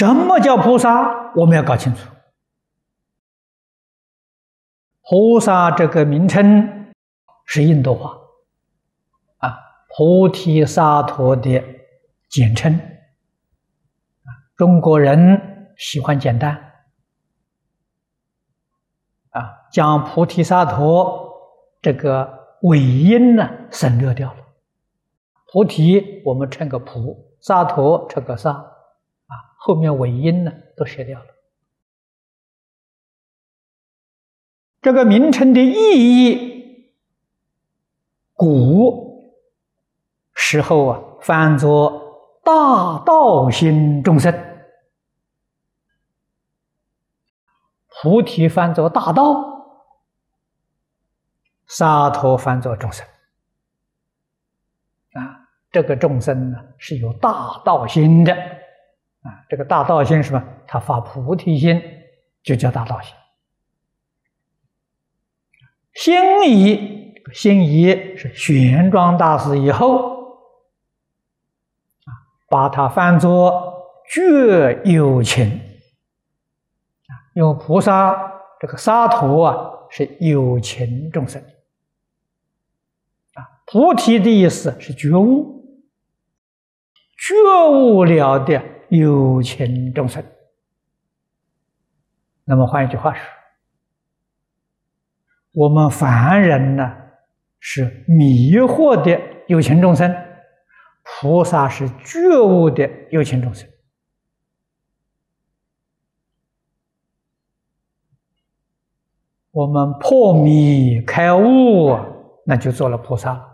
什么叫菩萨？我们要搞清楚。菩萨这个名称是印度话啊，菩提萨埵的简称。中国人喜欢简单啊，将菩提萨埵这个尾音呢省略掉了。菩提我们称个菩，萨埵称个萨啊，后面尾音呢都舍掉了。这个名称的意义，古时候啊翻作大道心众生，菩提翻作大道，萨埵翻作众生啊。这个众生呢是有大道心的啊，这个大道心是什么？他发菩提心就叫大道心。心仪是玄奘大师以后把它翻作觉有情因为菩萨这个萨埵啊是有情众生菩提的意思是觉悟，觉悟了的有情众生。那么换一句话说，我们凡人呢是迷惑的有情众生，菩萨是觉悟的有情众生。我们破迷开悟，那就做了菩萨了。